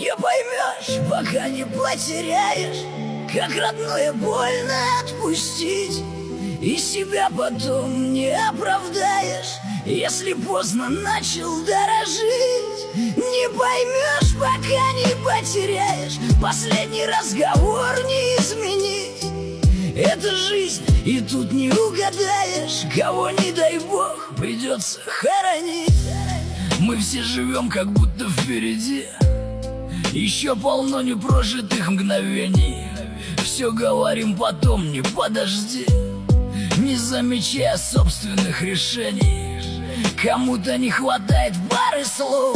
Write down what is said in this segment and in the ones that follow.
Не поймешь, пока не потеряешь, как родное больно отпустить, и себя потом не оправдаешь, если поздно начал дорожить. Не поймешь, пока не потеряешь, последний разговор не изменить. Это жизнь, и тут не угадаешь, кого, не дай бог, придется хоронить. Мы все живем, как будто впереди еще полно непрожитых мгновений. Все говорим потом, не подожди, не замечая собственных решений. Кому-то не хватает пары слов,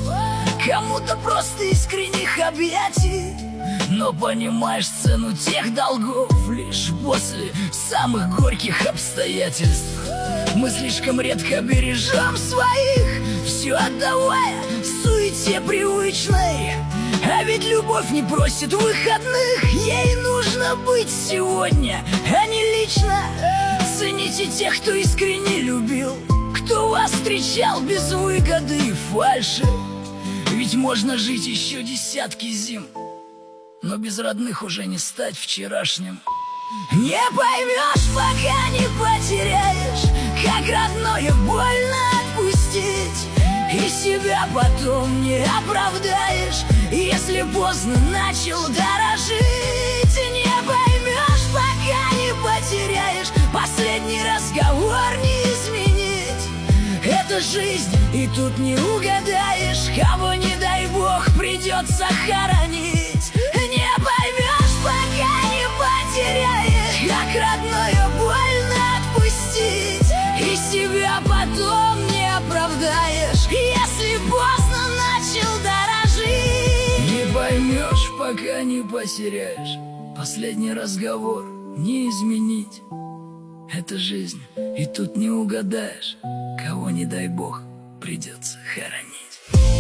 кому-то просто искренних объятий. Но понимаешь цену тех долгов лишь после самых горьких обстоятельств. Мы слишком редко бережем своих, все отдавая суете привычной. А ведь любовь не просит выходных, ей нужно быть сегодня, а не лично. Цените тех, кто искренне любил, кто вас встречал без выгоды и фальши. Ведь можно жить еще десятки зим, но без родных уже не стать вчерашним. Не поймешь, пока не потеряешь, как родное больно отпустить, и себя потом не оправдаешь, если поздно начал дорожить. Не поймешь, пока не потеряешь, последний разговор не изменить. Это жизнь, и тут не угадаешь, кого, не дай бог, придется хоронить. Не поймешь, пока не потеряешь, как родное больно отпустить, и себя потом не оправдаешь, если поздно начал дорожить. Не поймешь, пока не потеряешь, последний разговор не изменить. Это жизнь, и тут не угадаешь, кого, не дай бог, придется хоронить.